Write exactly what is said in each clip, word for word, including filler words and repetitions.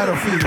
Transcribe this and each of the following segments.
battlefields.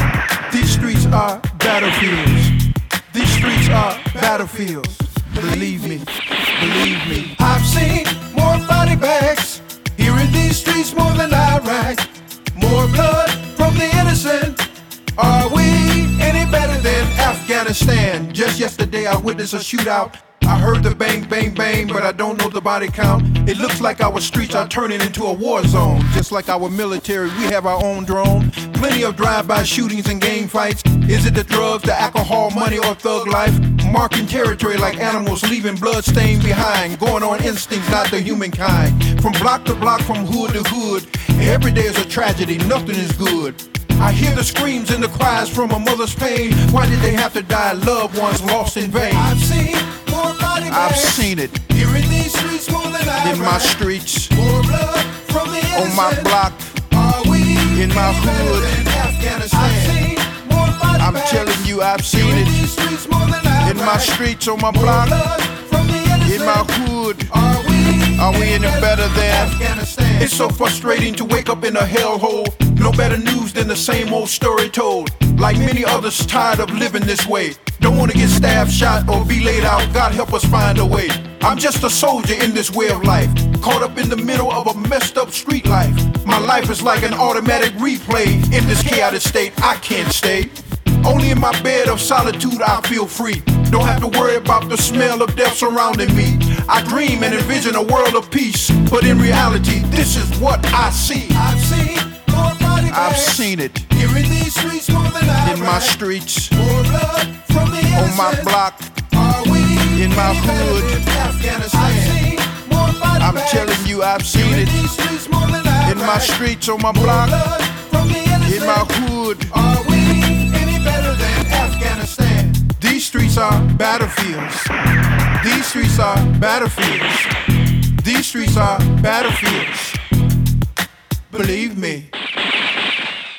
These streets are battlefields. These streets are battlefields. Believe me, believe me. I've seen more body bags here in these streets more than Iraq. More blood from the innocent. Are we any better than Afghanistan? Just yesterday I witnessed a shootout. I heard the bang, bang, bang, but I don't know the body count. It looks like our streets are turning into a war zone. Just like our military, we have our own drone. Plenty of drive-by shootings and gang fights. Is it the drugs, the alcohol, money, or thug life? Marking territory like animals, leaving blood stained behind. Going on instincts, not the humankind. From block to block, from hood to hood. Every day is a tragedy, nothing is good. I hear the screams and the cries from a mother's pain. Why did they have to die? Loved ones lost in vain. I've seen more body bags. I've seen it. Here in these streets more than I in my streets. More blood from the innocent. On my block. Are we in my hood? Afghanistan. I've seen more body I'm bags. Telling you, I've seen here it. In these streets more than I in my streets, on my more block. Blood from the innocent. In my hood. Are we? Are we any better than Afghanistan? It's so frustrating to wake up in a hellhole. No better news than the same old story told. Like many others, tired of living this way. Don't want to get stabbed, shot, or be laid out. God help us find a way. I'm just a soldier in this way of life, caught up in the middle of a messed up street life. My life is like an automatic replay. In this chaotic state, I can't stay. Only in my bed of solitude I feel free. Don't have to worry about the smell of death surrounding me. I dream and envision a world of peace, but in reality, this is what I see. I've seen more body bags. I've seen it. Here in these streets more than I in my streets. More blood from the innocent. On my block. Are we in my hood? Afghanistan. I've seen more body I'm bags. Telling you, I've seen here it. In these streets more than I in my streets, on my block. Blood from the innocent. In my hood. Are we any better than Afghanistan? These streets are battlefields. These streets are battlefields. These streets are battlefields. Believe me.